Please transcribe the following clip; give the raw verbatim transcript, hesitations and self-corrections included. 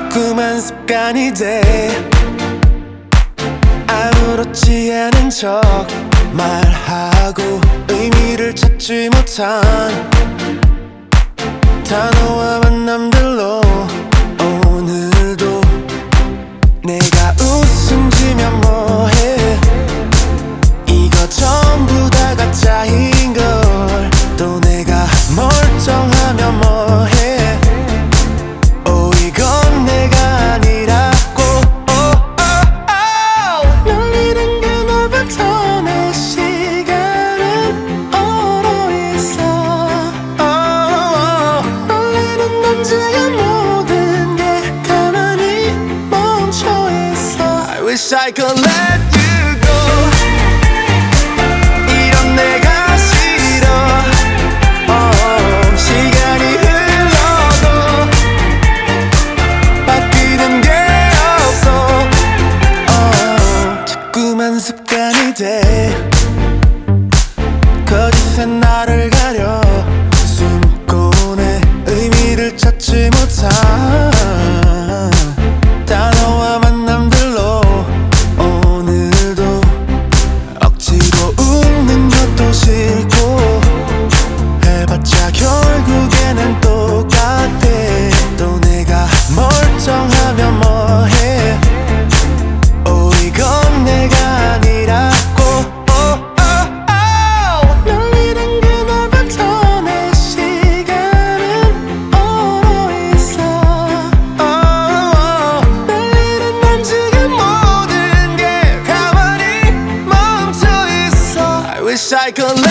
자꾸만 습관이 돼. 아무렇지 않은 척 말하고 의미를 찾지 못한 단어와 만남들로 오늘도 내가 웃음 지면 뭐해. 이거 전부 다 가짜인걸. 또 내가 멀쩡하면 뭐해. 오 이건 내가 아니라고. 열리는 그날부터 내 시간은 얼어있어. 열리는 넌 지금 모든 게 가만히 멈춰있어. I wish I could let you go. 이런 내가 싫어. oh, 시간이 흘러도 바뀌는 게 없어. oh, 자꾸만 습관이 돼. 거짓에 나를 가려 숨고 내 의미를 찾지 못한 단어와 만남들로 오늘도 억지로 웃는 것도 싫고 해봤자 결국에는 똑같아. 또 내가 멀쩡하면 뭐해. 오 이건 내가 아니라고. 열리는 그날부터 내 시간은 얼어있어. 열리는 난 지금 모든 게 가만히 멈춰있어. I wish I could